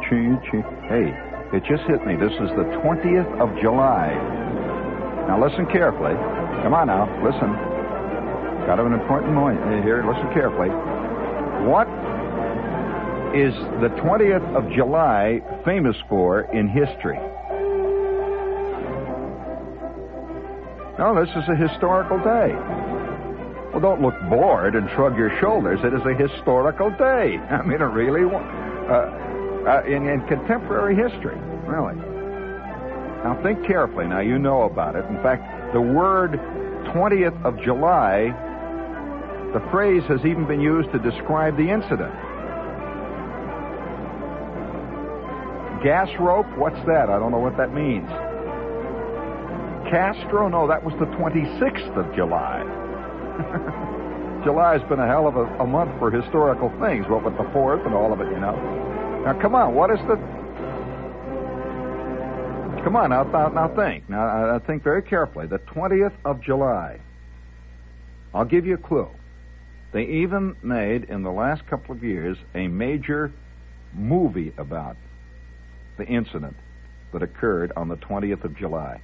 Hey, it just hit me. This is the 20th of July. Now listen carefully. Come on now, listen. Got an important point here. Listen carefully. What is the 20th of July famous for in history? No, this is a historical day. Well, don't look bored and shrug your shoulders. It is a historical day. I mean, it really in contemporary history, really. Now, think carefully. Now, you know about it. In fact, the word 20th of July, the phrase has even been used to describe the incident. Gas rope? What's that? I don't know what that means. Castro? No, that was the 26th of July. July's been a hell of a month for historical things, what with the 4th and all of it, you know. Now, come on, what is the... Come on, now think. Now, think very carefully. The 20th of July. I'll give you a clue. They even made, in the last couple of years, a major movie about the incident that occurred on the 20th of July.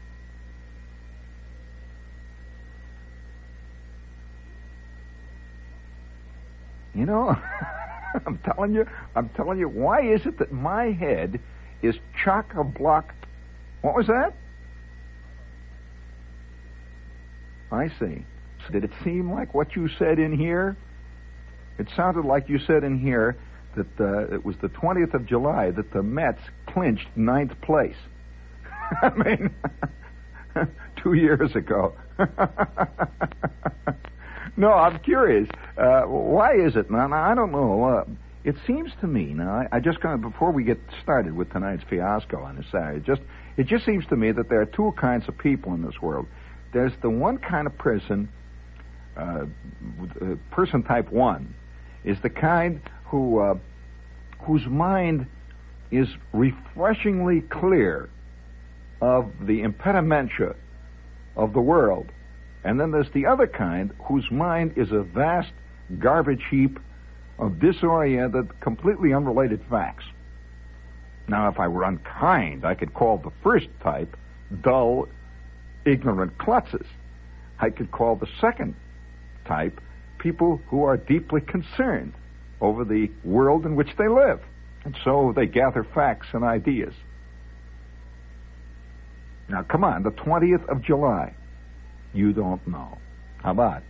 You know, I'm telling you, why is it that my head is chock-a-block? What was that? I see. So did it seem like what you said in here? It sounded like you said in here that it was the 20th of July that the Mets clinched 9th place. I mean, 2 years ago. No, I'm curious. Why is it? Now, I don't know. It seems to me, now, I just kind of, before we get started with tonight's fiasco on this Saturday, it just seems to me that there are two kinds of people in this world. There's the one kind of person, person type 1, is the kind whose mind is refreshingly clear of the impedimenta of the world. And then there's the other kind whose mind is a vast garbage heap of disoriented, completely unrelated facts. Now, if I were unkind, I could call the first type dull, ignorant klutzes. I could call the second type people who are deeply concerned over the world in which they live. And so they gather facts and ideas. Now, come on, the 20th of July. You don't know. How about?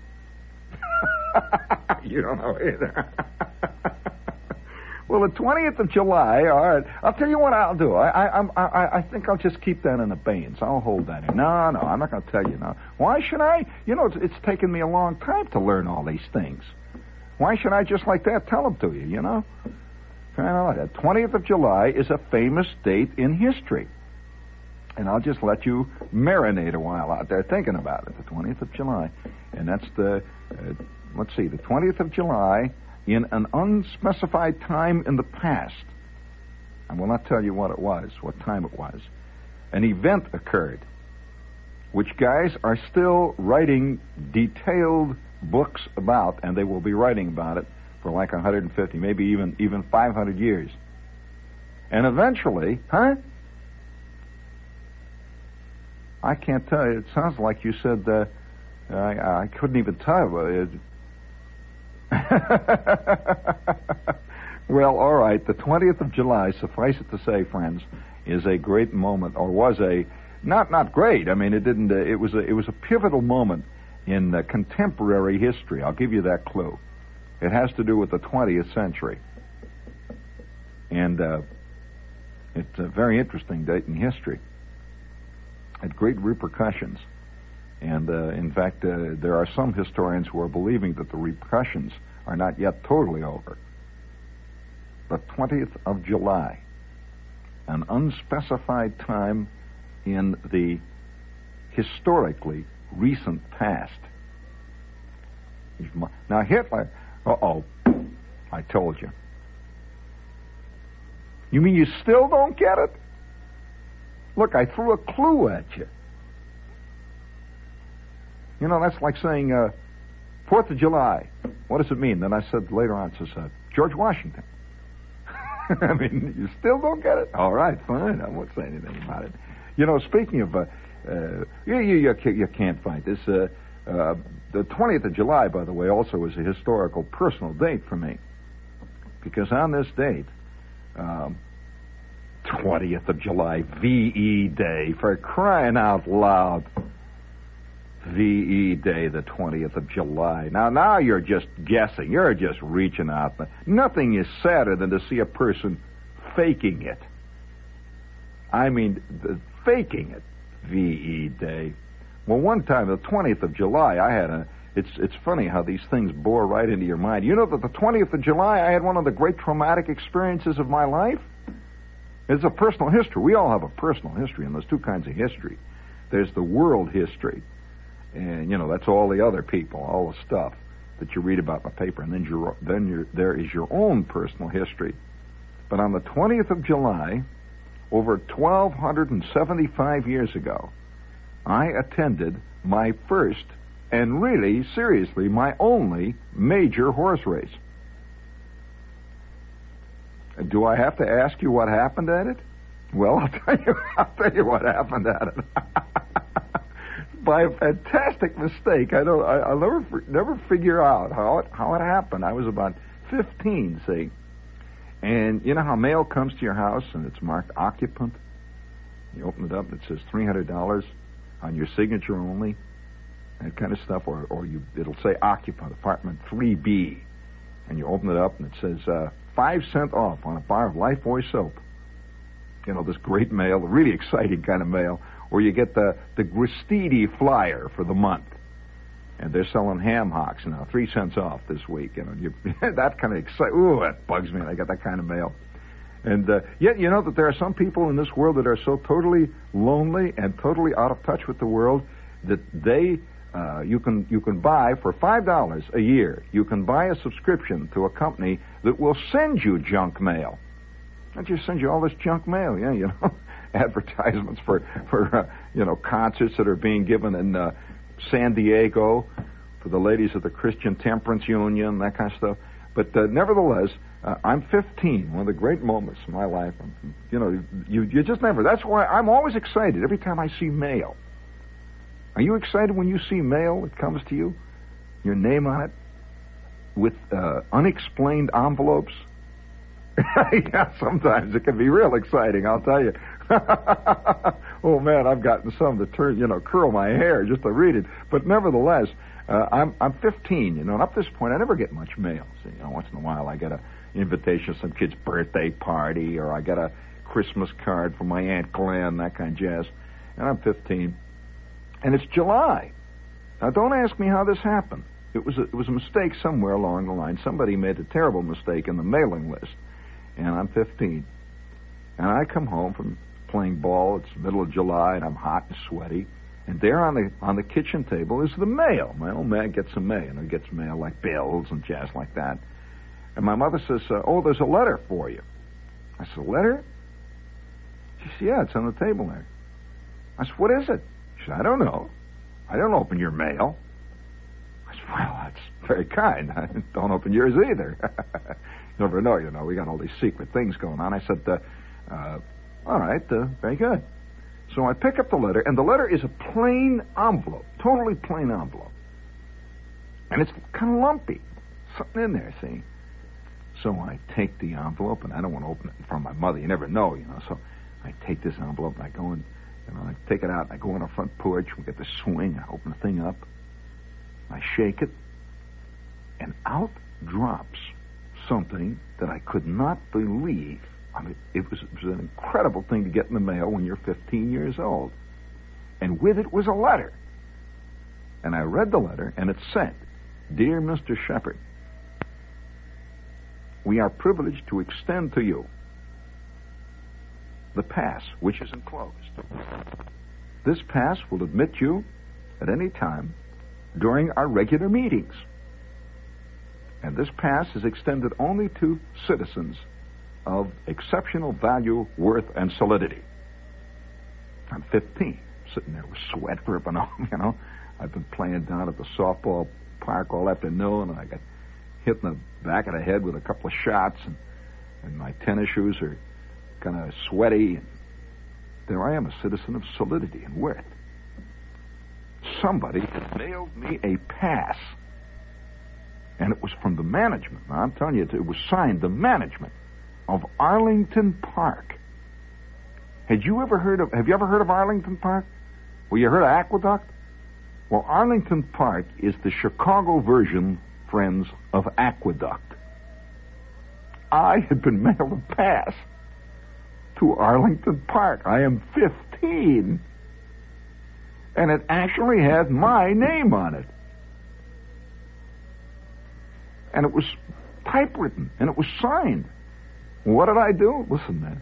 You don't know either. Well, the 20th of July, all right. I'll tell you what I'll do. I think I'll just keep that in abeyance. I'll hold that in. No, I'm not going to tell you now. Why should I? You know, it's taken me a long time to learn all these things. Why should I just like that tell them to you, you know? The 20th of July is a famous date in history. And I'll just let you marinate a while out there thinking about it, the 20th of July. And that's the 20th of July in an unspecified time in the past. I will not tell you what it was, what time it was. An event occurred, which guys are still writing detailed books about, and they will be writing about it for like 150, maybe even 500 years. And eventually, I can't tell you. It sounds like you said, I couldn't even tell. Well, all right. The 20th of July, suffice it to say, friends, is a great moment, or was a, not great. I mean, it didn't, it was a pivotal moment in contemporary history. I'll give you that clue. It has to do with the 20th century. And it's a very interesting date in history. Had great repercussions. And, in fact, there are some historians who are believing that the repercussions are not yet totally over. The 20th of July, an unspecified time in the historically recent past. Now, Hitler, I told you. You mean you still don't get it? Look, I threw a clue at you. You know, that's like saying, 4th of July. What does it mean? Then I said later on, it says, George Washington. I mean, you still don't get it? All right, fine. I won't say anything about it. You know, speaking of, you can't fight this. The 20th of July, by the way, also is a historical personal date for me. Because on this date, 20th of July, VE Day, for crying out loud. VE Day, the 20th of July. Now you're just guessing. You're just reaching out. Nothing is sadder than to see a person faking it. I mean, faking it. VE Day. Well, one time, the 20th of July, I had it's funny how these things bore right into your mind. You know that the 20th of July, I had one of the great traumatic experiences of my life? It's a personal history. We all have a personal history, and there's two kinds of history. There's the world history. And, you know, that's all the other people, all the stuff that you read about in the paper. And then there is your own personal history. But on the 20th of July, over 1,275 years ago, I attended my first, and really, seriously, my only major horse race. Do I have to ask you what happened at it? Well, I'll tell you what happened at it. By a fantastic mistake, I'll never figure out how it happened. I was about 15, see, and you know how mail comes to your house and it's marked occupant. You open it up and it says $300 on your signature only, that kind of stuff, or it'll say occupant, apartment 3B, and you open it up and it says 5 cents off on a bar of Lifebuoy soap. You know, this great mail, really exciting kind of mail. Or you get the Gristidi flyer for the month. And they're selling ham hocks now, 3 cents off this week. You know, that kind of ooh, that bugs me. I got that kind of mail. And yet, you know that there are some people in this world that are so totally lonely and totally out of touch with the world that you can buy for $5 a year. You can buy a subscription to a company that will send you junk mail. They'll just send you all this junk mail, yeah, you know. Advertisements for concerts that are being given in San Diego for the ladies of the Christian Temperance Union, that kind of stuff. But nevertheless, I'm 15, one of the great moments in my life. You know, you just never. That's why I'm always excited every time I see mail. Are you excited when you see mail that comes to you, your name on it, with unexplained envelopes? Yeah, sometimes it can be real exciting, I'll tell you. Oh man, I've gotten some that curl my hair just to read it. But nevertheless, I'm 15, and up to this point, I never get much mail. So, once in a while, I get an invitation to some kid's birthday party, or I get a Christmas card from my Aunt Glenn, that kind of jazz. And I'm 15, and it's July. Now, don't ask me how this happened. It was a mistake somewhere along the line. Somebody made a terrible mistake in the mailing list, and I'm 15, and I come home from playing ball. It's the middle of July, and I'm hot and sweaty. And there on the kitchen table is the mail. My old man gets some mail. He gets mail like bills and jazz like that. And my mother says, "Oh, there's a letter for you." I said, "A letter?" She said, "Yeah, it's on the table there." I said, "What is it?" She said, "I don't know. I don't open your mail." I said, "Well, that's very kind. I don't open yours either." You never know, we got all these secret things going on. I said, all right, very good. So I pick up the letter, and the letter is a plain envelope, totally plain envelope. And it's kind of lumpy. Something in there, see? So I take the envelope, and I don't want to open it in front of my mother. You never know, So I take this envelope, and I go in, I take it out, and I go on the front porch. We get the swing. I open the thing up. I shake it, and out drops something that I could not believe. I mean, it was an incredible thing to get in the mail when you're 15 years old. And with it was a letter. And I read the letter, and it said, "Dear Mr. Shepard, we are privileged to extend to you the pass, which is enclosed. This pass will admit you at any time during our regular meetings. And this pass is extended only to citizens of exceptional value, worth, and solidity." I'm 15, sitting there with sweat dripping off, I've been playing down at the softball park all afternoon, and I got hit in the back of the head with a couple of shots, and and my tennis shoes are kind of sweaty. And there I am, a citizen of solidity and worth. Somebody had mailed me a pass, and it was from the management. Now, I'm telling you, it was signed the management of Arlington Park. Have you ever heard of Arlington Park? Well, you heard of Aqueduct? Well, Arlington Park is the Chicago version, friends, of Aqueduct. I had been mailed a pass to Arlington Park. I am 15. And it actually had my name on it. And it was typewritten, and it was signed. What did I do? Listen, man.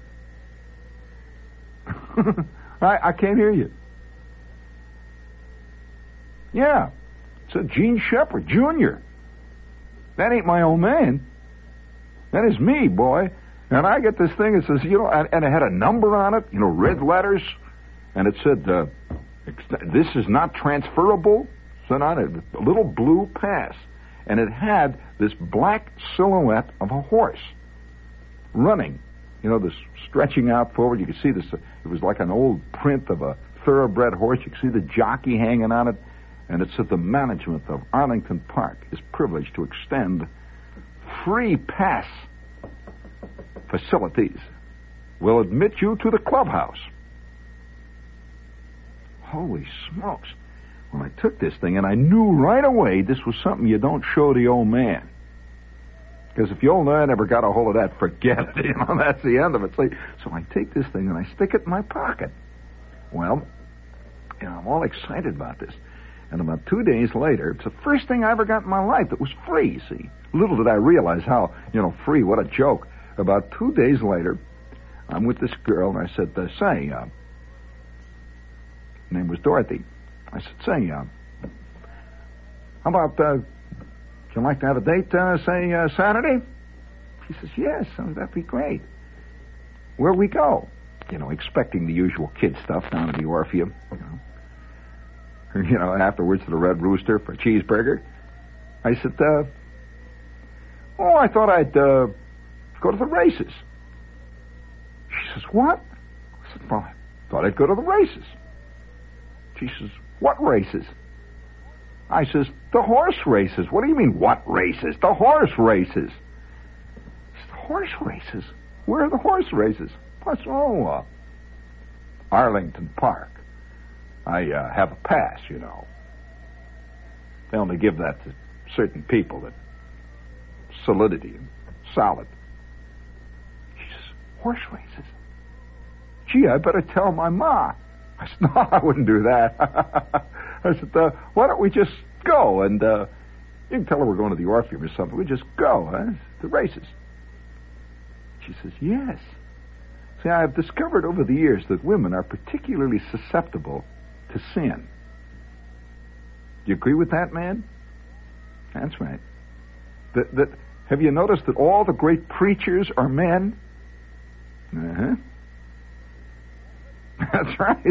I can't hear you. Yeah. It said Gene Shepard, Jr. That ain't my old man. That is me, boy. And I get this thing, it says, and it had a number on it, red letters, and it said, this is not transferable. So on it, a little blue pass. And it had this black silhouette of a horse running. This stretching out forward. You could see this. It was like an old print of a thoroughbred horse. You could see the jockey hanging on it. And it said the management of Arlington Park is privileged to extend free pass facilities. Will admit you to the clubhouse. Holy smokes. Well, I took this thing, and I knew right away this was something you don't show the old man. Because if the old man ever got a hold of that, forget it. That's the end of it. So I take this thing, and I stick it in my pocket. Well, I'm all excited about this. And about 2 days later, it's the first thing I ever got in my life that was free, see. Little did I realize how, free, what a joke. About 2 days later, I'm with this girl, and I said, her name was Dorothy. I said, how about, would you like to have a date, Saturday? She says, yes, that'd be great. Where we go? Expecting the usual kid stuff down at the Orpheum, afterwards to the Red Rooster for a cheeseburger. I said, I thought I'd go to the races. She says, what? I said, well, I thought I'd go to the races. She says, what races? I says, the horse races. What do you mean, what races? The horse races. She says, horse races? Where are the horse races? I said, Arlington Park. I have a pass, They only give that to certain people, that solidity and solid. She says, horse races? Gee, I better tell my ma. I said, no, I wouldn't do that. I said, why don't we just go, and you can tell her we're going to the Orpheum or something. We just go, the races. She says, yes. See, I've discovered over the years that women are particularly susceptible to sin. Do you agree with that, man? That's right. Have you noticed that all the great preachers are men? Uh-huh. That's right.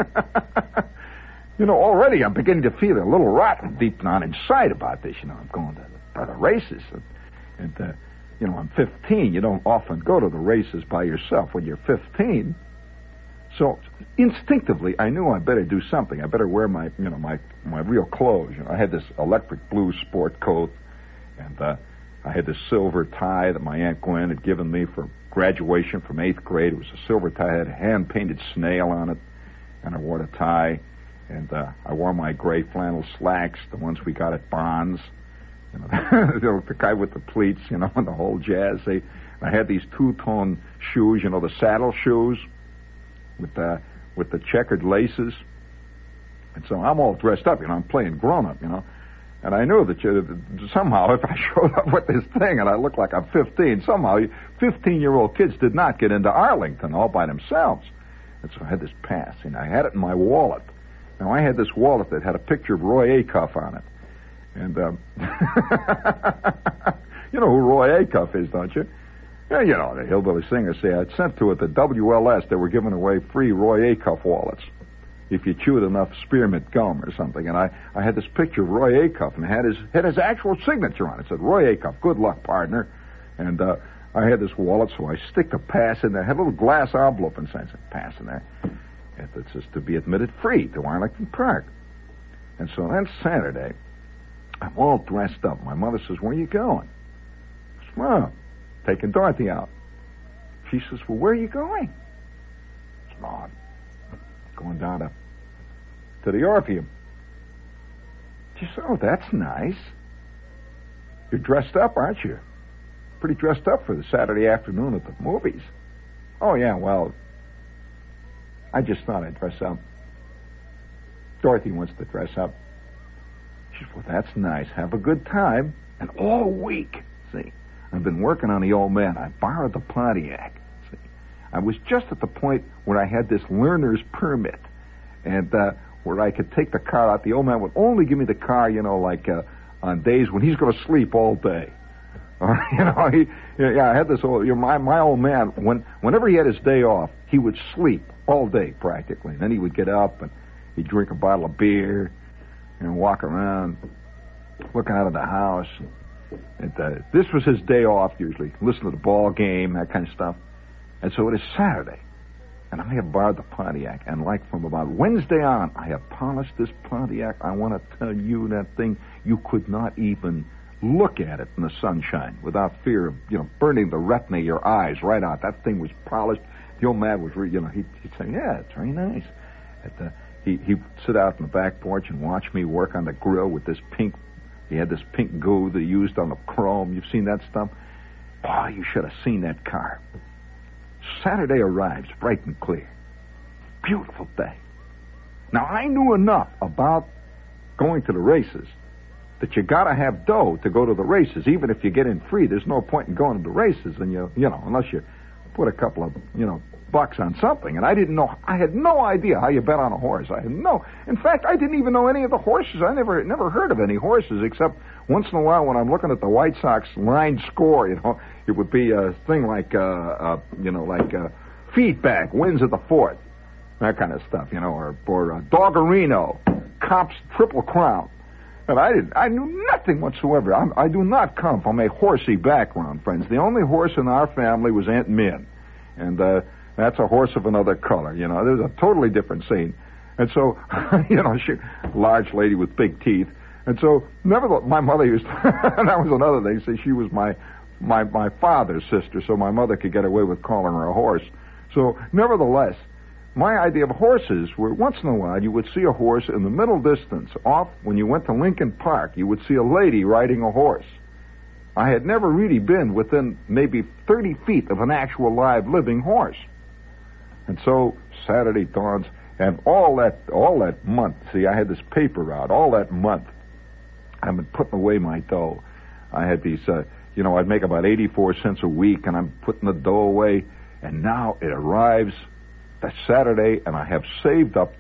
Already I'm beginning to feel a little rotten deep down inside about this. I'm going to the races. And I'm 15. You don't often go to the races by yourself when you're 15. So instinctively, I knew I better do something. I better wear my real clothes. I had this electric blue sport coat, and I had this silver tie that my Aunt Gwen had given me for graduation from 8th grade. It was a silver tie. It had a hand-painted snail on it, and I wore the tie. And I wore my gray flannel slacks, the ones we got at Bonds. The guy with the pleats, and the whole jazz. I had these two-tone shoes, the saddle shoes with the checkered laces. And so I'm all dressed up, I'm playing grown-up, And I knew that somehow if I showed up with this thing and I looked like I'm 15, somehow 15-year-old kids did not get into Arlington all by themselves. And so I had this pass, and I had it in my wallet. Now, I had this wallet that had a picture of Roy Acuff on it. And, you know who Roy Acuff is, don't you? Yeah, the hillbilly singer. Say, I'd sent to it the WLS. They were giving away free Roy Acuff wallets if you chewed enough spearmint gum or something. And I had this picture of Roy Acuff, and it had his actual signature on it. It said, Roy Acuff, good luck, partner. And I had this wallet, so I stick the pass in there. I had a little glass envelope inside. I said, pass in there. And it says to be admitted free to Arlington Park. And so then Saturday, I'm all dressed up. My mother says, where are you going? I said, well, taking Dorothy out. She says, well, where are you going? I said, oh, I'm going down to the Orpheum. She said, oh, that's nice. You're dressed up, aren't you? Pretty dressed up for the Saturday afternoon at the movies. Oh, yeah, well, I just thought I'd dress up. Dorothy wants to dress up. She said, well, that's nice. Have a good time. And all week, see, I've been working on the old man. I borrowed the Pontiac. See, I was just at the point where I had this learner's permit, and where I could take the car out. The old man would only give me the car, like on days when he's going to sleep all day. I had this old, my old man, whenever he had his day off, he would sleep all day practically. And then he would get up and he'd drink a bottle of beer and walk around looking out of the house. And this was his day off usually. Listen to the ball game, that kind of stuff. And so it is Saturday. And I have borrowed the Pontiac. And like from about Wednesday on, I have polished this Pontiac. I want to tell you that thing, you could not even look at it in the sunshine without fear of, burning the retina of your eyes right out. That thing was polished. The old man was, he'd say, yeah, it's very nice. He'd sit out on the back porch and watch me work on the grill with this pink, he had this pink goo that he used on the chrome. You've seen that stuff? Oh, you should have seen that car. Saturday arrives bright and clear. Beautiful day. Now, I knew enough about going to the races that you got to have dough to go to the races. Even if you get in free, there's no point in going to the races, and unless you put a couple of, bucks on something. And I didn't know, I had no idea how you bet on a horse. In fact, I didn't even know any of the horses. I never heard of any horses, except once in a while when I'm looking at the White Sox line score, it would be a thing like feedback, wins at the fourth, that kind of stuff, or Doggerino, Cops Triple Crown. And I knew nothing whatsoever. I do not come from a horsey background, friends. The only horse in our family was Aunt Min. And that's a horse of another color. There's a totally different scene. And so, she, large lady with big teeth. And so, nevertheless, my mother used to, that was another thing. See, she was my father's sister, so my mother could get away with calling her a horse. So, nevertheless, my idea of horses were once in a while you would see a horse in the middle distance. Off, when you went to Lincoln Park, you would see a lady riding a horse. I had never really been within maybe 30 feet of an actual live living horse. And so Saturday dawns, and all that month, see, I had this paper route, all that month, I've been putting away my dough. I had these, I'd make about 84 cents a week, and I'm putting the dough away, and now it arrives that Saturday, and I have saved up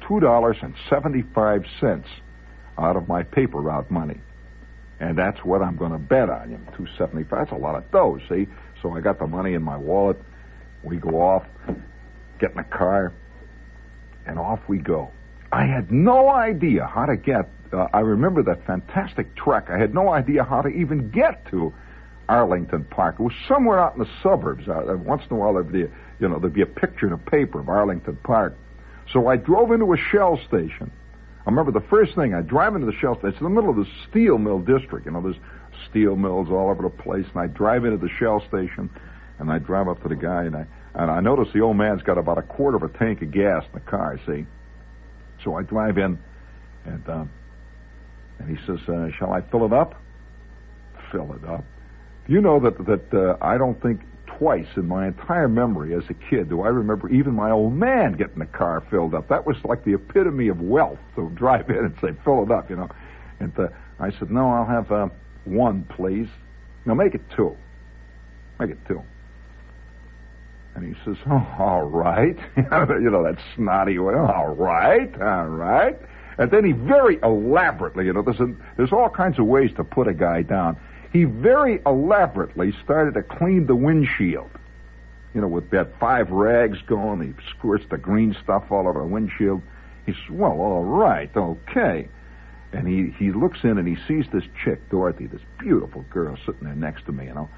$2.75 out of my paper route money. And that's what I'm going to bet on. $2.75, that's a lot of dough, see? So I got the money in my wallet. We go off, get in the car, and off we go. I had no idea how to get, I remember that fantastic trek. I had no idea how to even get to Arlington Park. It was somewhere out in the suburbs. Once in a while there'd be a picture in a paper of Arlington Park. So I drove into a Shell station. I remember the first thing, I drive into the Shell station. It's in the middle of the steel mill district. There's steel mills all over the place. And I drive into the Shell station, and I drive up to the guy, and I notice the old man's got about a quarter of a tank of gas in the car, see? So I drive in, and he says, shall I fill it up? Fill it up. You know that I don't think twice in my entire memory as a kid do I remember even my old man getting the car filled up. That was like the epitome of wealth, to drive in and say, fill it up, And I said, no, I'll have one, please. No, make it two. Make it two. And he says, oh, all right. That snotty way, all right. And then he very elaborately, there's all kinds of ways to put a guy down. He very elaborately started to clean the windshield. With that 5 rags going, he squirts the green stuff all over the windshield. He says, well, all right, okay. And he looks in and he sees this chick, Dorothy, this beautiful girl sitting there next to me,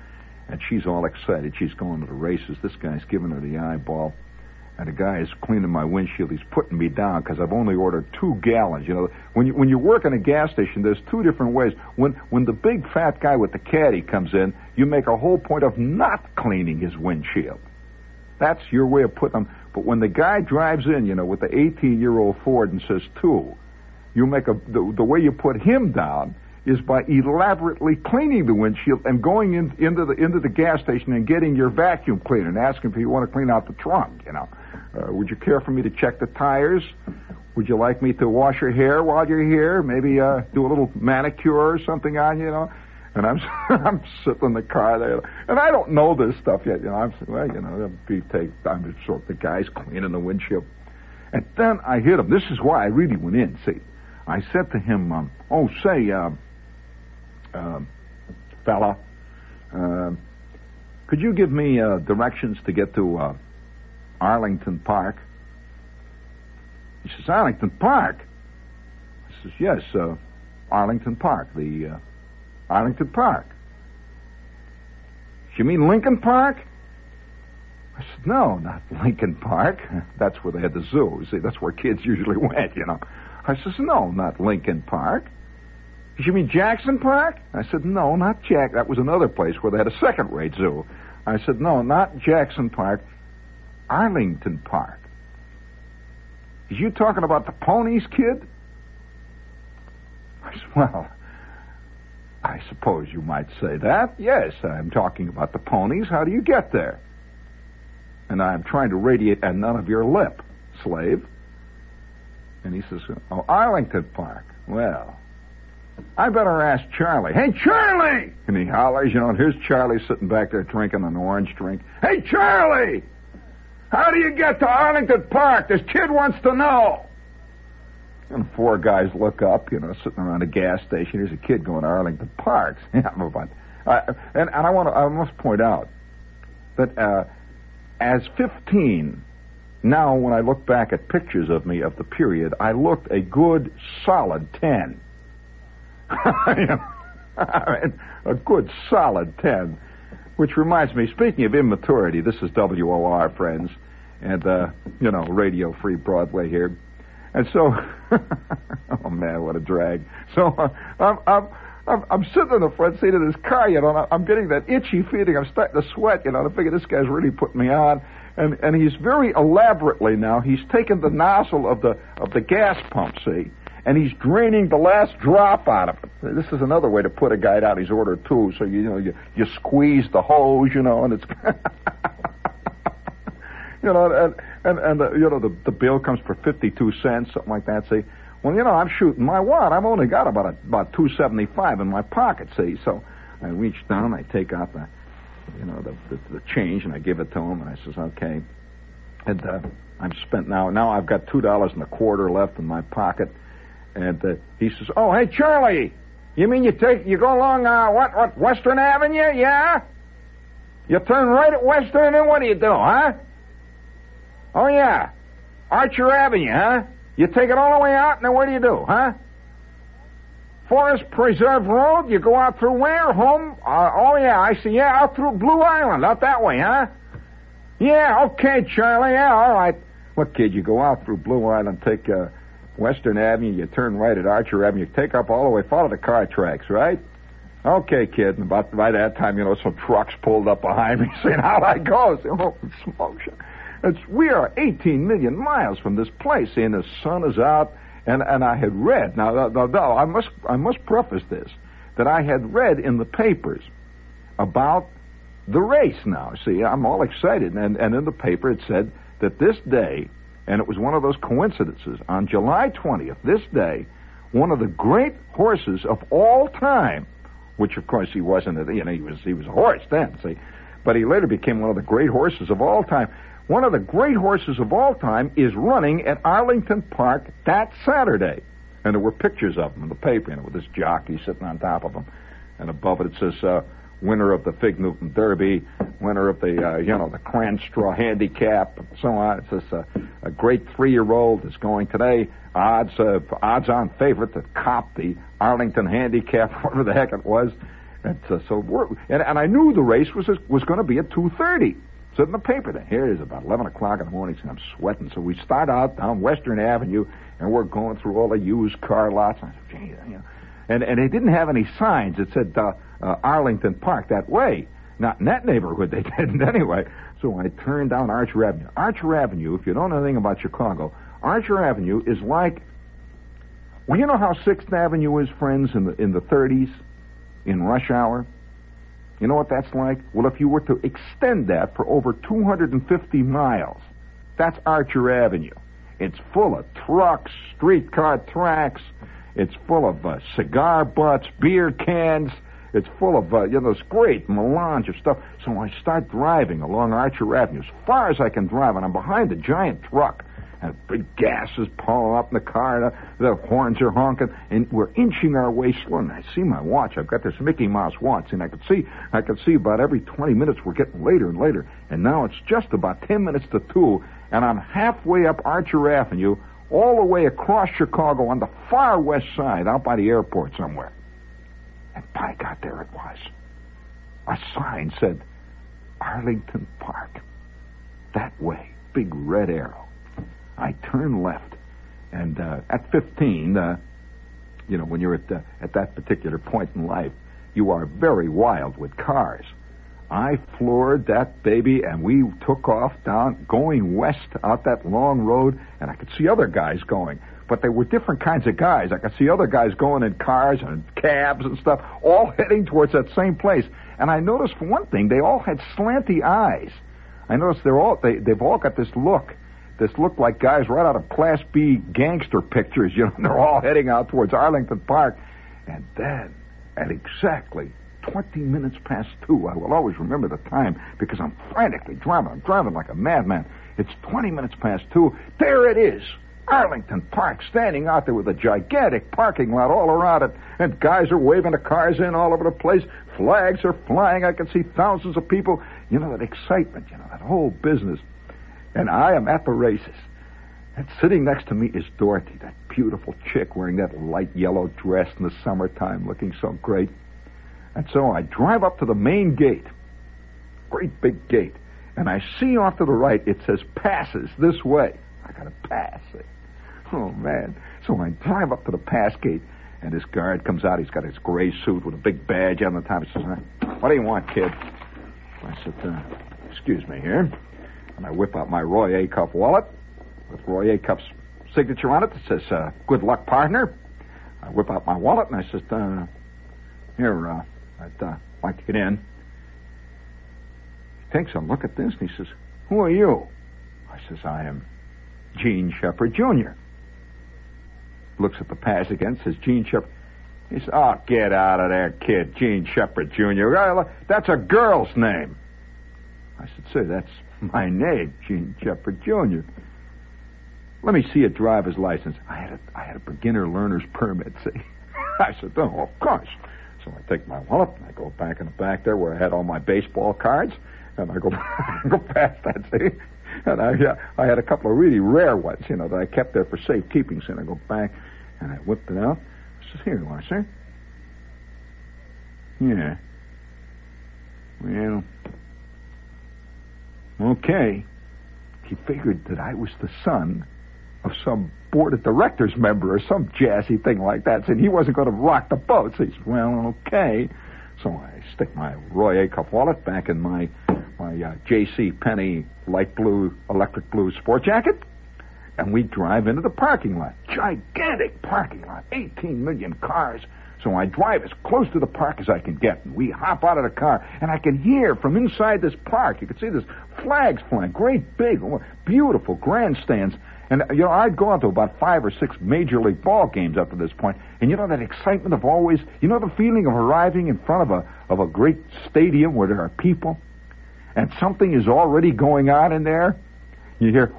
And she's all excited. She's going to the races. This guy's giving her the eyeball. And the guy is cleaning my windshield. He's putting me down because I've only ordered 2 gallons. You know, when you work in a gas station, there's 2 different ways. When the big fat guy with the caddy comes in, you make a whole point of not cleaning his windshield. That's your way of putting them. But when the guy drives in, you know, with the 18-year-old Ford and says 2, you make the way you put him down is by elaborately cleaning the windshield and going into the gas station and getting your vacuum cleaner and asking if you want to clean out the trunk, you know. Would you care for me to check the tires? Would you like me to wash your hair while you're here? Maybe do a little manicure or something on you, you know? And I'm sitting in the car there, and I don't know this stuff yet. You know, I'm sort of the guy's cleaning the windshield, and then I hit him. This is why I really went in. See, I said to him, fella, could you give me directions to get to Arlington Park? He says, Arlington Park? I says, yes, Arlington Park, the Arlington Park. You mean Lincoln Park? I said, no, not Lincoln Park. That's where they had the zoo. See, that's where kids usually went, you know. I says, no, not Lincoln Park. You mean Jackson Park? I said, no, not Jack. That was another place where they had a second-rate zoo. I said, no, not Jackson Park. Arlington Park. Is you talking about the ponies, kid? I said, well, I suppose you might say that. Yes, I'm talking about the ponies. How do you get there? And I'm trying to radiate at none of your lip, slave. And he says, oh, Arlington Park. Well, I better ask Charlie. Hey, Charlie! And he hollers, you know, and here's Charlie sitting back there drinking an orange drink. Hey, Charlie! How do you get to Arlington Park? This kid wants to know. And 4 guys look up, you know, sitting around a gas station. Here's a kid going to Arlington Park. And I must point out that as 15, now when I look back at pictures of me of the period, I looked a good solid 10. A good solid 10. Which reminds me, speaking of immaturity, this is WOR, friends, and, you know, Radio Free Broadway here. And so, oh, man, what a drag. So I'm sitting in the front seat of this car, you know, and I'm getting that itchy feeling. I'm starting to sweat, you know, and I figure this guy's really putting me on. And he's very elaborately now, he's taken the nozzle of the gas pump, see, and he's draining the last drop out of it. This is another way to put a guy down. He's ordered 2, so you squeeze the hose, you know, and it's you know, and you know, the bill comes for 52 cents, something like that. See, well, you know, I'm shooting my wad. I've only got about $2.75 in my pocket. See, so I reach down, I take out the change, and I give it to him, and I says, okay, and I'm spent now. Now I've got $2.25 left in my pocket. And he says, oh, hey, Charlie, you mean you go along, what, Western Avenue, yeah? You turn right at Western, and what do you do, huh? Oh, yeah, Archer Avenue, huh? You take it all the way out, and then what do you do, huh? Forest Preserve Road, you go out through where, home? Oh, yeah, I see, yeah, out through Blue Island, out that way, huh? Yeah, okay, Charlie, yeah, all right. Look, kid, you go out through Blue Island, take, Western Avenue, you turn right at Archer Avenue, you take up all the way, follow the car tracks, right? Okay, kid, and about by that time, you know, some trucks pulled up behind me saying, how'd I go? I say, oh, smoke. We are 18 million miles from this place, and the sun is out, and I had read, now, I must preface this, that I had read in the papers about the race now. See, I'm all excited, and in the paper it said that this day, and it was one of those coincidences. On July 20th, this day, one of the great horses of all time, which of course he wasn't, you know, he was a horse then, see, but he later became one of the great horses of all time. One of the great horses of all time is running at Arlington Park that Saturday. And there were pictures of him in the paper, you know, with this jockey sitting on top of him. And above it says, winner of the Fig Newton Derby, winner of the, the Cranstraw Handicap, and so on. It says a great 3-year-old is going today. Odds-on favorite to cop the Arlington Handicap, whatever the heck it was. And and I knew the race was going to be at 2:30. Said in the paper then. Here it is, about 11 o'clock in the morning, and I'm sweating. So we start out down Western Avenue, and we're going through all the used car lots. And I said, gee, you know. And they didn't have any signs that said Arlington Park that way. Not in that neighborhood, they didn't anyway. So I turned down Archer Avenue. Archer Avenue, if you don't know anything about Chicago, Archer Avenue is like, well, you know how 6th Avenue is, friends, in the 30s, in rush hour? You know what that's like? Well, if you were to extend that for over 250 miles, that's Archer Avenue. It's full of trucks, streetcar tracks. It's full of cigar butts, beer cans. It's full of, this great melange of stuff. So I start driving along Archer Avenue as far as I can drive, and I'm behind a giant truck. And big gas is pulling up in the car, and the horns are honking, and we're inching our way slow. And I see my watch. I've got this Mickey Mouse watch, and I could see about every 20 minutes we're getting later and later. And now it's just about 10 minutes to 2, and I'm halfway up Archer Avenue, all the way across Chicago on the far west side, out by the airport somewhere. And by God, there it was. A sign said, Arlington Park. That way. Big red arrow. I turned left. And at 15, when you're at that particular point in life, you are very wild with cars. I floored that baby, and we took off down, going west out that long road, and I could see other guys going. But they were different kinds of guys. I could see other guys going in cars and cabs and stuff, all heading towards that same place. And I noticed, for one thing, they all had slanty eyes. I noticed they've all got this look like guys right out of Class B gangster pictures. They're all heading out towards Arlington Park. And then, at exactly 20 minutes past 2, I will always remember the time because I'm frantically driving. I'm driving like a madman. It's 20 minutes past 2. There it is. Arlington Park, standing out there with a gigantic parking lot all around it, and guys are waving the cars in all over the place. Flags are flying. I can see thousands of people. That excitement, that whole business. And I am at the races. And sitting next to me is Dorothy, that beautiful chick wearing that light yellow dress in the summertime, looking so great. And so I drive up to the main gate, great big gate, and I see off to the right it says passes this way. I got to pass it. Oh, man. So I drive up to the pass gate, and this guard comes out. He's got his gray suit with a big badge on the top. He says, what do you want, kid? I said, excuse me here. And I whip out my Roy Acuff wallet with Roy Acuff's signature on it that says, good luck, partner. I whip out my wallet, and I said, here, I'd like to get in. He takes a look at this, and he says, who are you? I says, I am Gene Shepard, Jr. Looks at the pass again, says, Gene Shepard. He says, oh, get out of there, kid, Gene Shepard, Jr. That's a girl's name. I said, sir, that's my name, Gene Shepard, Jr. Let me see a driver's license. I had a beginner learner's permit, see. I said, oh, of course. So I take my wallet, and I go back in the back there where I had all my baseball cards, and I go past that, see. And I had a couple of really rare ones, that I kept there for safekeeping. So I go back, and I whipped it out. I says, here you are, sir. Yeah. Well, okay. He figured that I was the son of some board of directors member or some jazzy thing like that. Said he wasn't going to rock the boat. So he said, well, okay. So I stick my Roy Acuff wallet back in my J.C. Penney light blue, electric blue sport jacket, and we drive into the parking lot. Gigantic parking lot, 18 million cars. So I drive as close to the park as I can get, and we hop out of the car, and I can hear from inside this park, you can see this flags flying, great big, beautiful grandstands. And, I'd gone to about 5 or 6 major league ball games up to this point, and that excitement of always, the feeling of arriving in front of a great stadium where there are people, and something is already going on in there. You hear,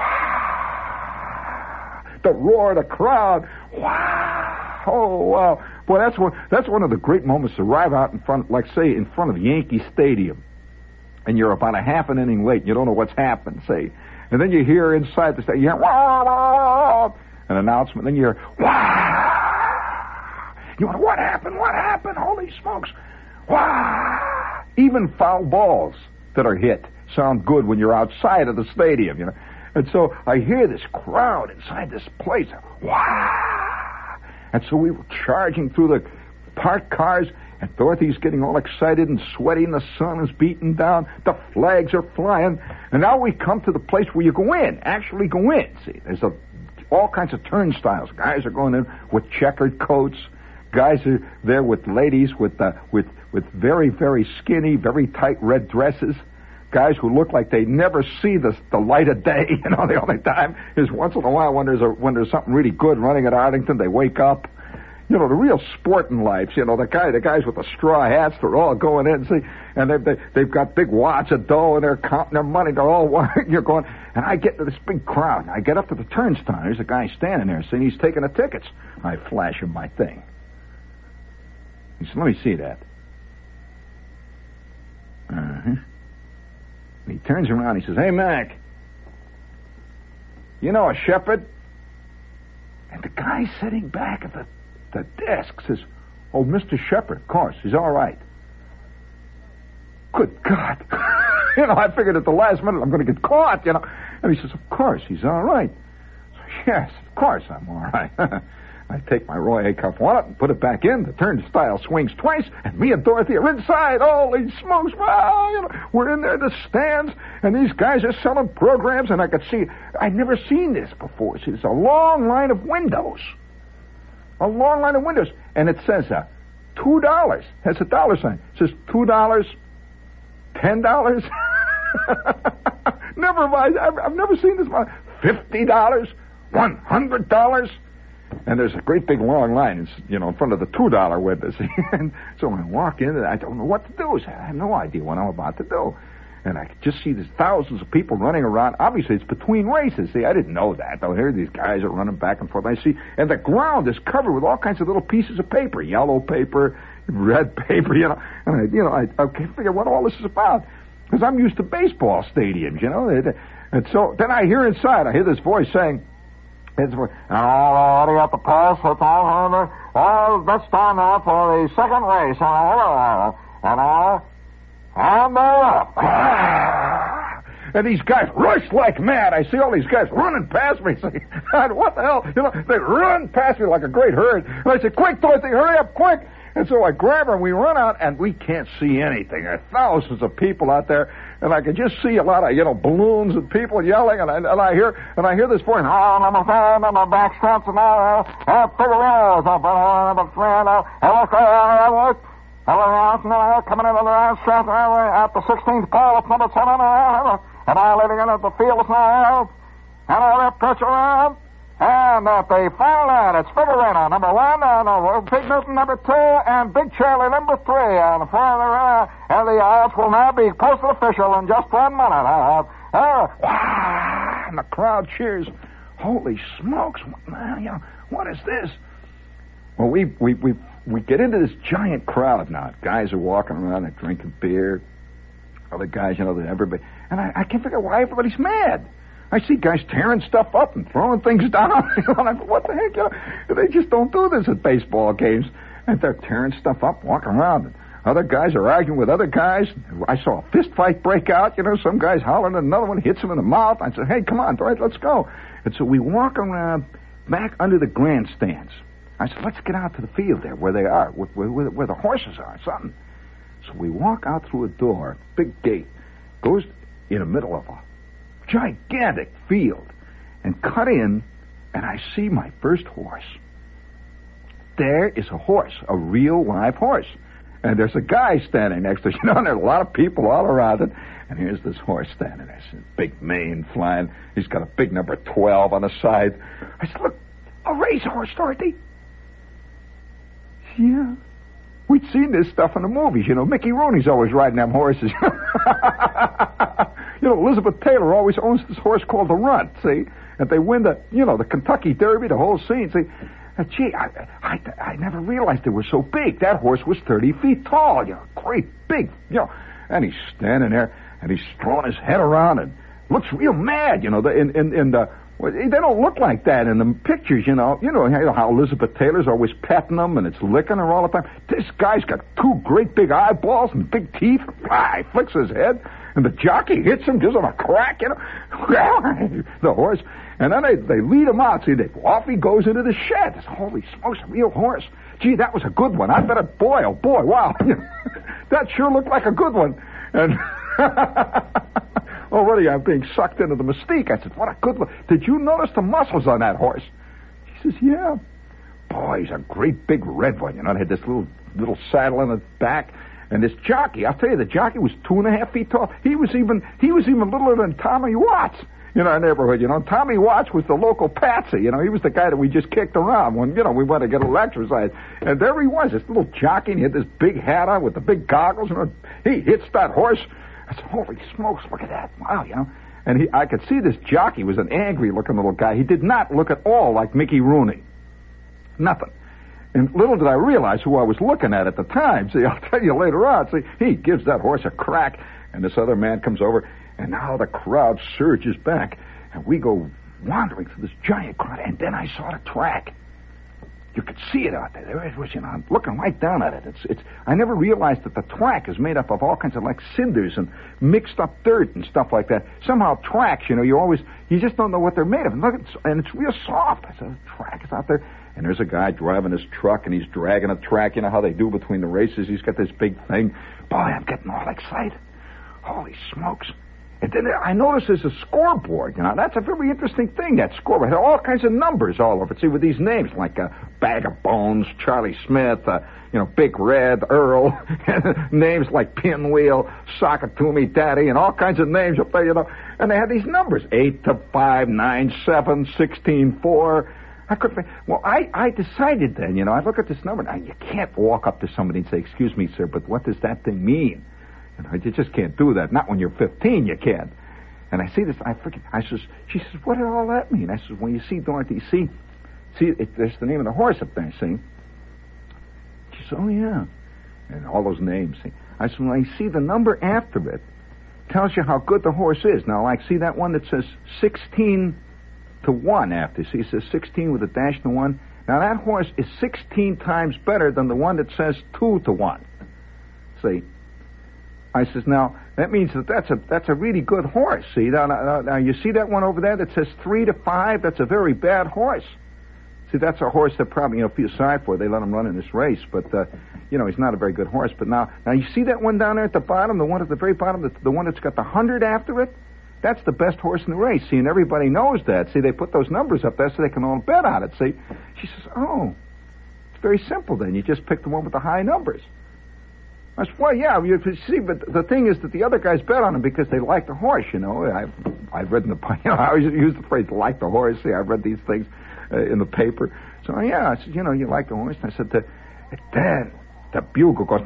wow, the roar of the crowd, wow, oh, wow. Boy, that's one of the great moments to arrive out in front, like, say, in front of Yankee Stadium, and you're about a half an inning late, and you don't know what's happened, say. And then you hear inside the stadium, you hear, wah, wah, an announcement, then you hear, wah. You wonder, what happened? Holy smokes. Wah! Even foul balls that are hit sound good when you're outside of the stadium, you know. And so I hear this crowd inside this place. Wah! And so we were charging through the parked cars, and Dorothy's getting all excited and sweaty, and the sun is beating down. The flags are flying. And now we come to the place where you go in, actually go in. See, there's all kinds of turnstiles. Guys are going in with checkered coats. Guys are there with ladies with very, very skinny, very tight red dresses. Guys who look like they never see the light of day. You know, the only time is once in a while when there's something really good running at Arlington, they wake up. You know, the real sporting lives, you know, the guys with the straw hats, they're all going in, see, and they've got big wads of dough, and they're counting their money, they're all working, you're going, and I get to this big crowd, and I get up to the turnstile, there's a guy standing there, saying he's taking the tickets. I flash him my thing. He said, let me see that. And he turns around, he says, hey, Mac, you know a shepherd? And the guy sitting back at the desk says, oh, Mr. Shepherd, of course, he's all right. Good God. You know, I figured at the last minute I'm going to get caught, you know. And he says, of course, he's all right. So, yes, of course I'm all right. I take my Roy Acuff wallet and put it back in. The turnstile swings twice, and me and Dorothy are inside. Holy smokes, wow, you know, we're in there in the stands, and these guys are selling programs, and I could see, I'd never seen this before. See, there's a long line of windows. A long line of windows. And it says $2. Has a dollar sign. It says $2, $10. Never mind. I've never seen this one. $50, $100. And there's a great big long line, in front of the $2 windows. And so I walk in, and I don't know what to do. I have no idea what I'm about to do. And I just see these thousands of people running around. Obviously, it's between races. See, I didn't know that. Though here these guys are running back and forth. I see, and the ground is covered with all kinds of little pieces of paper, yellow paper, red paper, you know. And I can't figure what all this is about, because I'm used to baseball stadiums, you know. And so then I hear inside, I hear this voice saying, "It's already at the pass. It's all that's time now for the second race, and they're up." And these guys rush like mad. I see all these guys running past me. Say, what the hell? You know, they run past me like a great herd. And I say, quick, Dorothy, hurry up, quick. And so I grab her, and we run out, and we can't see anything. There are thousands of people out there, and I can just see a lot of, balloons and people yelling, and I hear this voice, oh, number 5, number back steps, and figure out, number 3, coming into the last stretch at the 16th pole, it's number 7, and I leading in at the field now, and all that pressure around, and at the final line, it's Figueroa, number 1, Big Newton, number 2, and Big Charlie, number 3, and the odds will now be posted official in just 1 minute. And the crowd cheers. Holy smokes! What is this? Well, we get into this giant crowd now. Guys are walking around, they're drinking beer. Other guys, everybody. And I can't figure out why everybody's mad. I see guys tearing stuff up and throwing things down. And I go, what the heck? They just don't do this at baseball games. And they're tearing stuff up, walking around. And other guys are arguing with other guys. I saw a fist fight break out. Some guy's hollering, and another one hits him in the mouth. I said, hey, come on, all right, let's go. And so we walk around back under the grandstands. I said, let's get out to the field there where they are, where the horses are, something. So we walk out through a door, big gate, goes in the middle of a gigantic field, and cut in, and I see my first horse. There is a horse, a real live horse. And there's a guy standing next to it, and there's a lot of people all around it. And here's this horse standing there, big mane flying. He's got a big number 12 on the side. I said, look, a racehorse, Dorothy. Yeah. We'd seen this stuff in the movies, Mickey Rooney's always riding them horses. Elizabeth Taylor always owns this horse called the Runt, see? And they win the Kentucky Derby, the whole scene, see? And gee, I never realized they were so big. That horse was 30 feet tall, great big, And he's standing there, and he's throwing his head around, and Looks real mad, you know. Well, they don't look like that in the pictures, you know. You know how Elizabeth Taylor's always petting them and it's licking her all the time. This guy's got two great big eyeballs and big teeth. He flicks his head, and the jockey hits him, gives him a crack, you know. The horse. And then they lead him out. See, off he goes into the shed. Holy smokes, a real horse. Gee, that was a good one. I bet it, boy, oh boy, wow. That sure looked like a good one. And already I'm being sucked into the mystique. I said, what a good one. Did you notice the muscles on that horse? He says, yeah. Boy, he's a great big red one. You know, they had this little saddle in the back. And this jockey, I'll tell you, the jockey was 2.5 feet tall. He was even littler than Tommy Watts in our neighborhood. You know, Tommy Watts was the local patsy. You know, he was the guy that we just kicked around when, you know, we went to get a little exercise. And there he was, this little jockey, and he had this big hat on with the big goggles. You know, he hits that horse. I said, holy smokes, look at that. Wow, you know. And I could see this jockey was an angry-looking little guy. He did not look at all like Mickey Rooney. Nothing. And little did I realize who I was looking at the time. See, I'll tell you later on. See, he gives that horse a crack, and this other man comes over, and now the crowd surges back, and we go wandering through this giant crowd, and then I saw the track. You could see it out there. There it was, you know, I'm looking right down at it. It's. I never realized that the track is made up of all kinds of, like, cinders and mixed up dirt and stuff like that. Somehow tracks, you know, you just don't know what they're made of. And look, and it's real soft. I said, the track is out there. And there's a guy driving his truck, and he's dragging a track. You know how they do between the races? He's got this big thing. Boy, I'm getting all excited. Holy smokes. And then I noticed there's a scoreboard. You know, that's a very interesting thing, that scoreboard. It had all kinds of numbers all over it. See, with these names, like Bag of Bones, Charlie Smith, you know, Big Red, Earl, names like Pinwheel, Sakatumi Daddy, and all kinds of names up there, you know. And they had these numbers, 8 to 5, 9, 7, 16, 4. Well, I decided then, you know, I look at this number, now you can't walk up to somebody and say, excuse me, sir, but what does that thing mean? You know, you just can't do that. Not when you're 15, you can't. And I see this, she says, what did all that mean? I says, well, you see, Dorothy, there's the name of the horse up there, see? She says, oh, yeah. And all those names, see? I said, well, you see, the number after it tells you how good the horse is. Now, like, see that one that says 16 to 1 after. See, it says 16 with a dash to 1. Now, that horse is 16 times better than the one that says 2 to 1. See? I says, now, that means that's a really good horse. See, now you see that one over there that says 3 to 5? That's a very bad horse. See, that's a horse that probably, you know, feel sorry for. They let him run in this race, but, you know, he's not a very good horse. But now you see that one down there at the bottom, the one at the very bottom, the one that's got the 100 after it? That's the best horse in the race, see, and everybody knows that. See, they put those numbers up there so they can all bet on it, see. She says, oh, it's very simple then. You just pick the one with the high numbers. I said, well, yeah, you see, but the thing is that the other guys bet on him because they like the horse, you know. I've read in the, you know, I always use the phrase like the horse. See, I've read these things in the paper. So, yeah, I said, you know, you like the horse? And I said, then the bugle goes,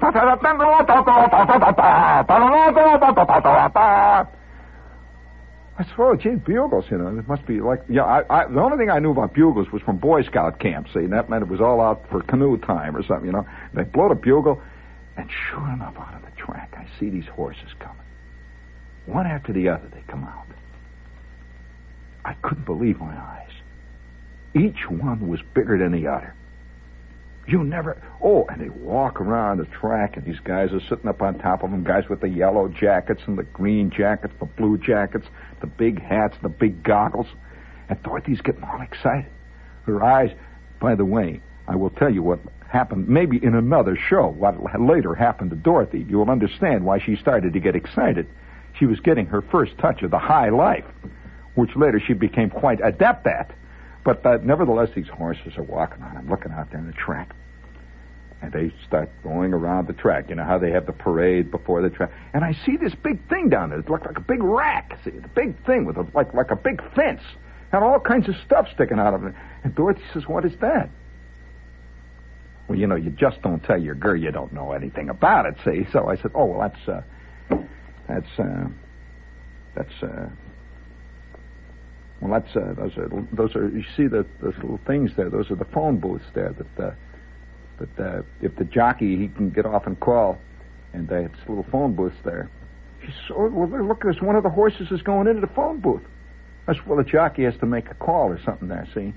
I said, oh, gee, bugles, you know, it must be like, yeah, the only thing I knew about bugles was from Boy Scout camp, see, and that meant it was all out for canoe time or something, you know. They blow the bugle, and sure enough, out of the track, I see these horses coming. One after the other, they come out. I couldn't believe my eyes. Each one was bigger than the other. And they walk around the track, and these guys are sitting up on top of them, guys with the yellow jackets and the green jackets, the blue jackets, the big hats, the big goggles. And Dorothy's getting all excited. Her eyes, by the way, I will tell you what happened, maybe in another show, what later happened to Dorothy. You will understand why she started to get excited. She was getting her first touch of the high life, which later she became quite adept at. But nevertheless, these horses are walking on. I'm looking out there in the track. And they start going around the track. You know how they have the parade before the track. And I see this big thing down there. It looked like a big rack. See, the big thing with like a big fence. Had all kinds of stuff sticking out of it. And Dorothy says, what is that? Well, you know, you just don't tell your girl you don't know anything about it, see? So I said, oh, well, those are, you see those little things there, those are the phone booths there that if the jockey, he can get off and call, and it's little phone booths there. She said, oh, well, look, there's one of the horses is going into the phone booth. I said, well, the jockey has to make a call or something there, see?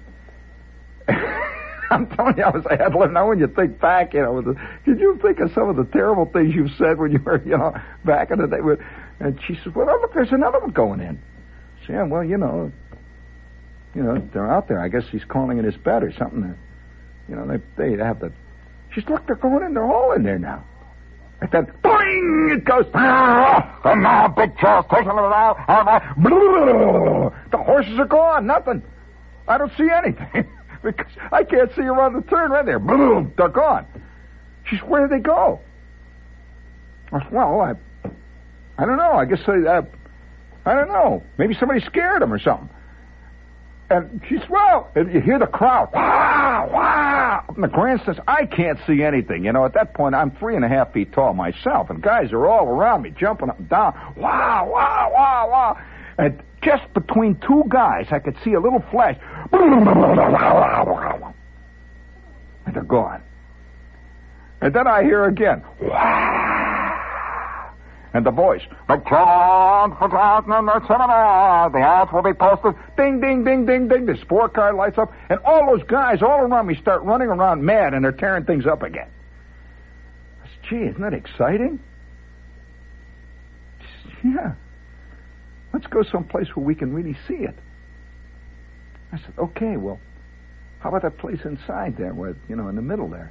I'm telling you, I had to live. Now, when you think back, did you think of some of the terrible things you said when you were, back in the day? And she said, well, look, there's another one going in. I said, yeah, well, they're out there. I guess he's calling in his bet or something. They have the... She said, look, they're going in. They're all in there now. And then, boing, it goes. And now, big chest, taking it out. The horses are gone. Nothing. I don't see anything. Because I can't see around the turn right there. Boom, they're gone. She said, where did they go? I said, well, I don't know. I guess I don't know. Maybe somebody scared them or something. And she said, well, and you hear the crowd. Wow, wow. Up in the grandstands, I can't see anything. At that point, I'm 3.5 feet tall myself, and guys are all around me, jumping up and down. Wow, wow, wow, wow. And just between two guys, I could see a little flash. And they're gone. And then I hear again. And the voice. The odds will be posted. Ding, ding, ding, ding, ding. The scorecard lights up. And all those guys all around me start running around mad, and they're tearing things up again. I said, gee, isn't that exciting? Yeah. Let's go someplace where we can really see it. I said, okay, well, how about that place inside there where, in the middle there?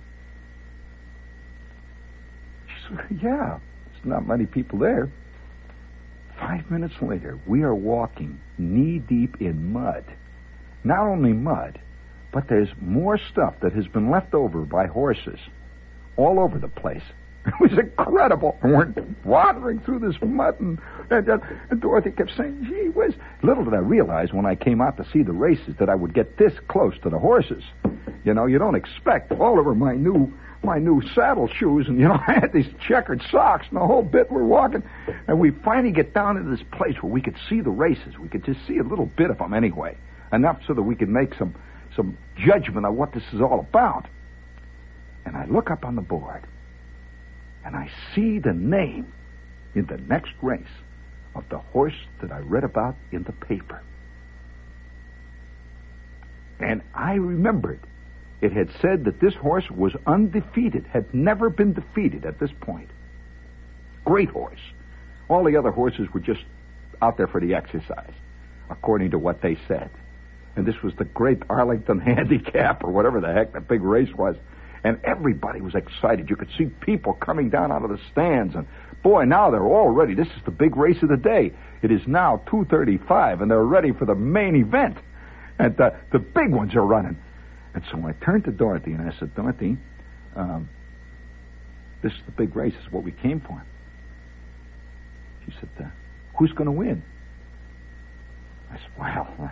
She said, yeah, there's not many people there. 5 minutes later, we are walking knee-deep in mud. Not only mud, but there's more stuff that has been left over by horses all over the place. It was incredible. And we're wandering through this mud, and Dorothy kept saying, gee whiz. Little did I realize when I came out to see the races that I would get this close to the horses. You don't expect all over my new saddle shoes, and, I had these checkered socks and the whole bit. We're walking, and we finally get down into this place where we could see the races. We could just see a little bit of them anyway, enough so that we could make some judgment on what this is all about. And I look up on the board, and I see the name in the next race of the horse that I read about in the paper. And I remembered it had said that this horse was undefeated, had never been defeated at this point. Great horse. All the other horses were just out there for the exercise, according to what they said. And this was the great Arlington Handicap, or whatever the heck that big race was. And everybody was excited. You could see people coming down out of the stands. And, boy, now they're all ready. This is the big race of the day. It is now 2:35, and they're ready for the main event. And the big ones are running. And so I turned to Dorothy, and I said, Dorothy, this is the big race. This is what we came for. She said, who's going to win? I said, well,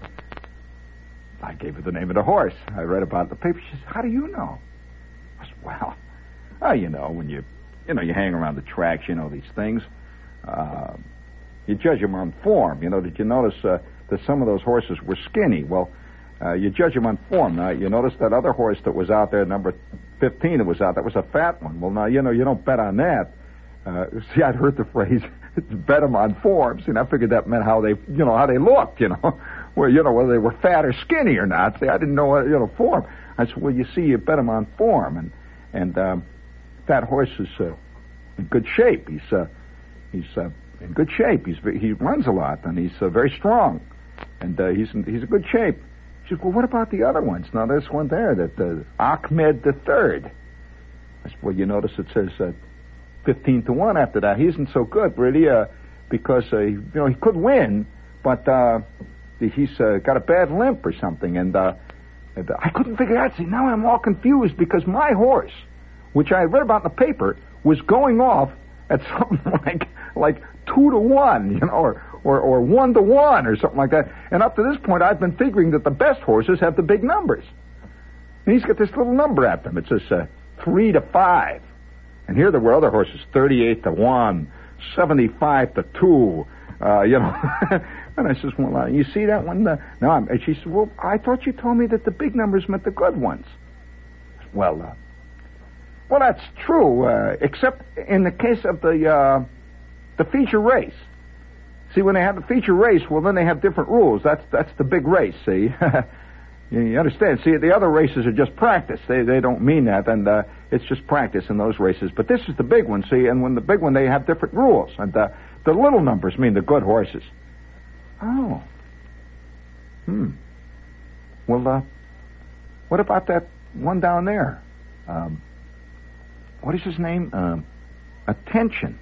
I gave her the name of the horse. I read about it in the paper. She said, how do you know? I said, well, when you hang around the tracks, these things. You judge them on form. Did you notice that some of those horses were skinny? Well, you judge them on form. Now, you notice that other horse that was out there, number 15 that was out, that was a fat one. Well, now, you don't bet on that. See, I'd heard the phrase, bet them on form. See, and I figured that meant how they looked, whether they were fat or skinny or not. See, I didn't know, form. I said, well, you see, you bet him on form. And that horse is in good shape. He's in good shape. He runs a lot, and he's very strong. And he's in good shape. She said, well, what about the other ones? Now, there's one there, that Ahmed III. I said, well, you notice it says 15-1 after that. He isn't so good, really, because, he could win, but he's got a bad limp or something. And I couldn't figure out. See, now I'm all confused because my horse, which I read about in the paper, was going off at something like 2-1, or 1-1 or something like that. And up to this point, I've been figuring that the best horses have the big numbers. And he's got this little number at them. It says 3-5. And here there were other horses, 38-1, 75-2, And I says, well, you see that one? No. And she said, well, I thought you told me that the big numbers meant the good ones. Well, that's true, except in the case of the The feature race. See, when they have the feature race, well, then they have different rules. That's the big race, see? You understand? See, the other races are just practice. They don't mean that, and it's just practice in those races. But this is the big one, see? And when the big one, they have different rules. And the little numbers mean the good horses. Oh. Well, what about that one down there? What is his name? Attention.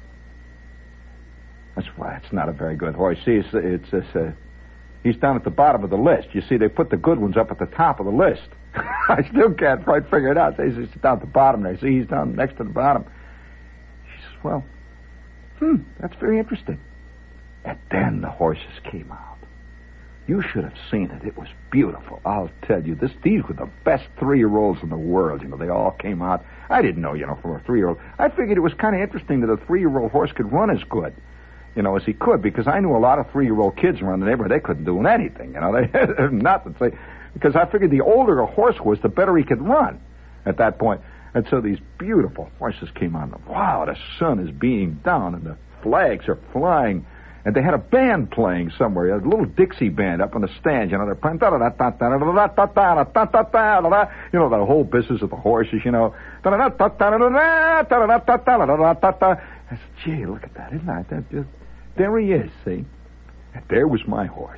That's not a very good horse. See, he's down at the bottom of the list. You see, they put the good ones up at the top of the list. I still can't quite figure it out. He's down at the bottom there. See, he's down next to the bottom. She says, well, that's very interesting. And then the horses came out. You should have seen it. It was beautiful. I'll tell you, these were the best 3-year-olds in the world. You know, they all came out. I didn't know, from a 3-year-old. I figured it was kind of interesting that a 3-year-old horse could run as good, as he could, because I knew a lot of 3-year-old kids around the neighborhood. They couldn't do anything, They not to say, because I figured the older a horse was, the better he could run at that point. And so these beautiful horses came on. Wow, the sun is beaming down, and the flags are flying. And they had a band playing somewhere, a little Dixie band up on the stand. They're playing the whole business of the horses. I said, gee, look at that, isn't that? There he is, see? And there was my horse.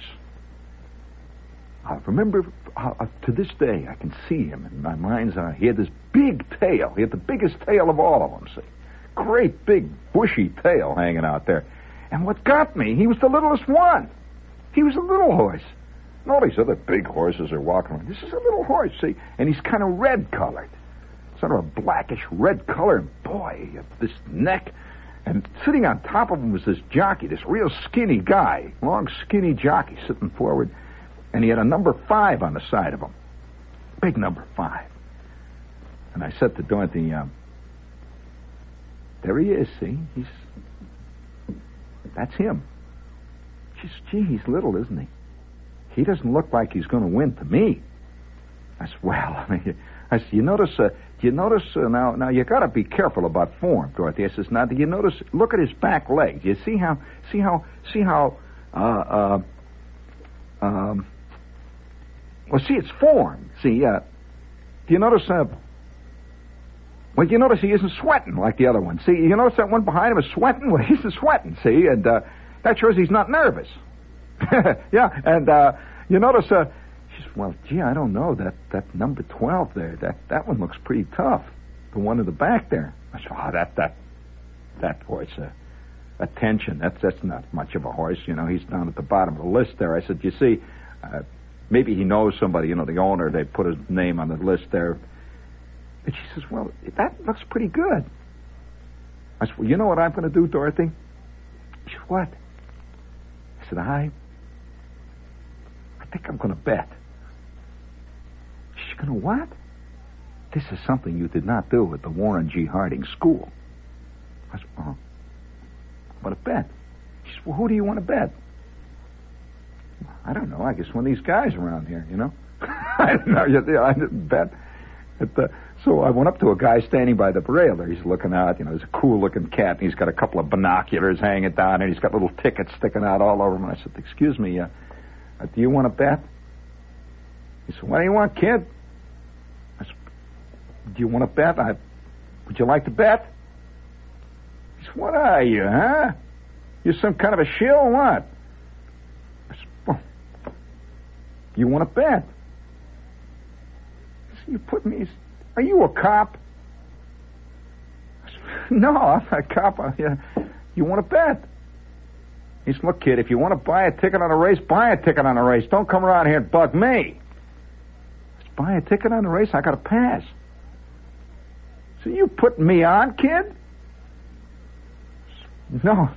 I remember, to this day, I can see him in my mind's eye. He had this big tail. He had the biggest tail of all of them, see? Great big bushy tail hanging out there. And what got me, he was the littlest one. He was a little horse. And all these other big horses are walking around. This is a little horse, see? And he's kind of red-colored. Sort of a blackish red color. And boy, this neck. And sitting on top of him was this jockey, this real skinny guy. Long, skinny jockey sitting forward. And he had a number 5 on the side of him. Big number 5. And I said to Dorothy, there he is, see? That's him. She said, gee, he's little, isn't he? He doesn't look like he's going to win to me. I said, well, I said, you notice, now you got to be careful about form, Dorothy. I says, now, do you notice, look at his back legs. You see how, well, see, it's form. See, do you notice, well, you notice he isn't sweating like the other one. See, you notice that one behind him is sweating? Well, he isn't sweating, see, and that shows he's not nervous. Yeah, and you notice, she says, well, gee, I don't know, that number 12 there, that one looks pretty tough, the one in the back there. I said, oh, that horse, Attention, that's not much of a horse, he's down at the bottom of the list there. I said, you see, maybe he knows somebody, the owner, they put his name on the list there. And she says, well, that looks pretty good. I said, well, you know what I'm going to do, Dorothy? She said, what? I said, I think I'm going to bet. She's going to what? This is something you did not do at the Warren G. Harding School. I said, well, I'm going to bet. She said, well, who do you want to bet? I don't know. I guess one of these guys around here, I don't know. I didn't bet. So I went up to a guy standing by the rail there. He's looking out, he's a cool-looking cat, and he's got a couple of binoculars hanging down, and he's got little tickets sticking out all over him. And I said, excuse me, do you want to bet? He said, what do you want, kid? I said, do you want to bet? Would you like to bet? He said, what are you, huh? You some kind of a shill or what? I said, well, you want to bet? You put me... Are you a cop? No, I'm not a cop. You want to bet? He said, look, kid, if you want to buy a ticket on a race, buy a ticket on a race. Don't come around here and bug me. Buy a ticket on a race? I got to pass. So you putting me on, kid? No.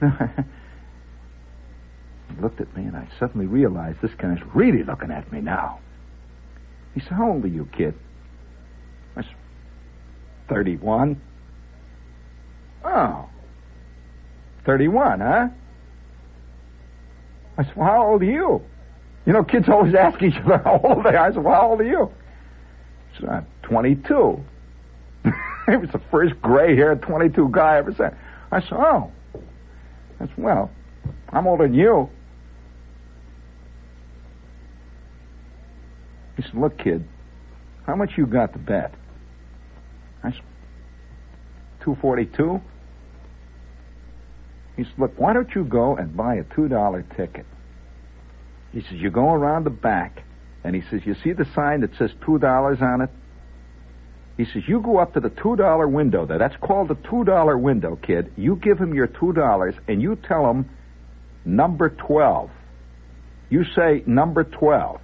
He looked at me, and I suddenly realized this guy's really looking at me now. He said, how old are you, kid? I said, 31. Oh. 31, huh? I said, well, how old are you? Kids always ask each other how old they are. I said, well, how old are you? He said, I'm 22. He was the first gray-haired 22 guy I ever said. I said, oh. I said, well, I'm older than you. He said, look, kid, how much you got to bet? I said, $2.42. He said, look, why don't you go and buy a $2 ticket? He says, you go around the back, and he says, you see the sign that says $2 on it? He says, you go up to the $2 window there. That's called the $2 window, kid. You give him your $2, and you tell him number 12. You say number 12.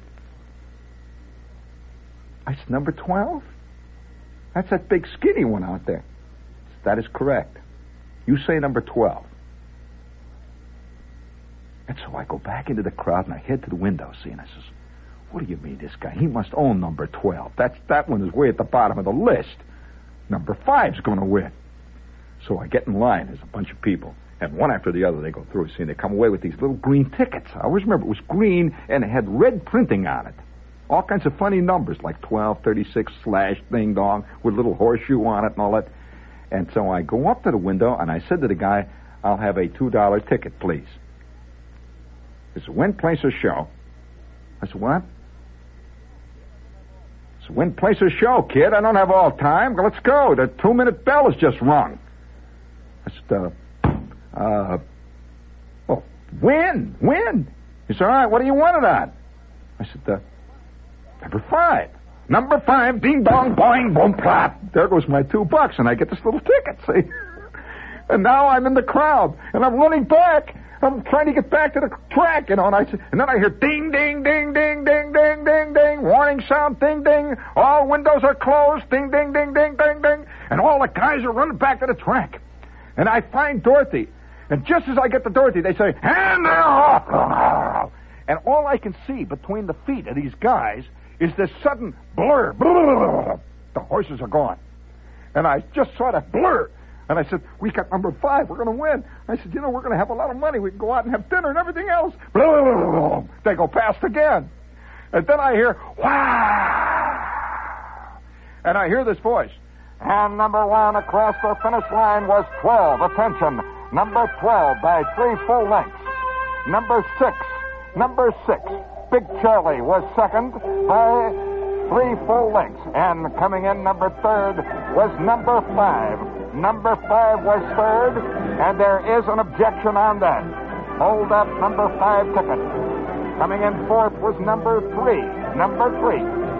I said, number 12? That's that big skinny one out there. That is correct. You say number 12. And so I go back into the crowd and I head to the window, see, and I says, what do you mean, this guy? He must own number 12. That one is way at the bottom of the list. Number 5's going to win. So I get in line. There's a bunch of people. And one after the other, they go through. See, and they come away with these little green tickets. I always remember it was green and it had red printing on it. All kinds of funny numbers, like 12, 36, slash, ding dong, with a little horseshoe on it and all that. And so I go up to the window and I said to the guy, I'll have a $2 ticket, please. He said, when place a show? I said, what? He said, when place a show, kid? I don't have all time. Let's go. The 2-minute bell has just rung. I said, well, when? He said, all right, what do you want it on? I said, number 5. Number 5, ding dong, boing, boom, plop. There goes my $2, and I get this little ticket, see? And now I'm in the crowd, and I'm running back. I'm trying to get back to the track, you know, and then I hear ding, ding, ding, ding, ding, ding, ding, ding, warning sound, ding, ding, all windows are closed, ding, ding, ding, ding, ding, ding, and all the guys are running back to the track. And I find Dorothy, and just as I get to Dorothy, they say, hand her off! And all I can see between the feet of these guys is this sudden blur. The horses are gone. And I just saw that blur. And I said, we got number 5. We're going to win. I said, we're going to have a lot of money. We can go out and have dinner and everything else. They go past again. And then I hear, wow. And I hear this voice. And number 1 across the finish line was 12. Attention. Number 12 by 3 full lengths. Number 6. Big Charlie was second by 3 full lengths. And coming in number 3rd was number 5. Number 5 was 3rd, and there is an objection on that. Hold up number 5 ticket. Coming in 4th was number 3. Number 3.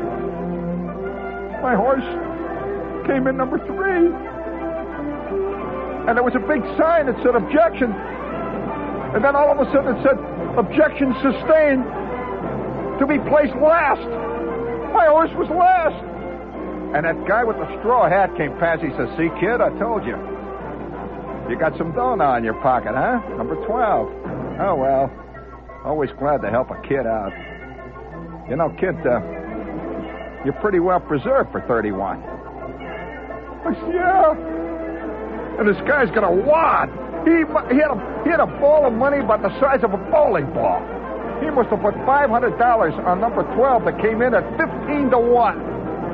My horse came in number 3. And there was a big sign that said objection. And then all of a sudden it said objection sustained to be placed last. My horse was last. And that guy with the straw hat came past. He says, see, kid, I told you. You got some dough now in your pocket, huh? Number 12. Oh, well. Always glad to help a kid out. You know, kid, you're pretty well preserved for 31. I said, yeah. And this guy's got a wad. He had a ball of money about the size of a bowling ball. He must have put $500 on number 12 that came in at 15 to 1.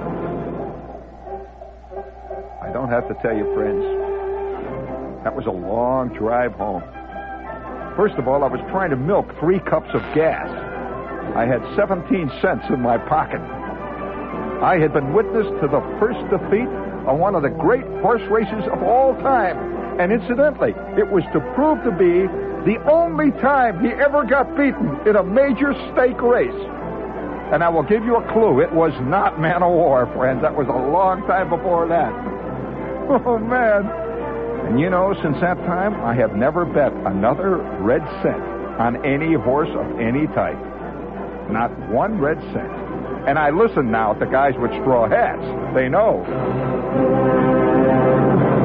I don't have to tell you, friends, that was a long drive home. First of all, I was trying to milk 3 cups of gas. I had 17 cents in my pocket. I had been witness to the first defeat of one of the great horse races of all time. And incidentally, it was to prove to be the only time he ever got beaten in a major stake race. And I will give you a clue. It was not Man o' War, friends. That was a long time before that. Oh, man. And you know, since that time, I have never bet another red cent on any horse of any type. Not 1 red cent. And I listen now to guys with straw hats. They know.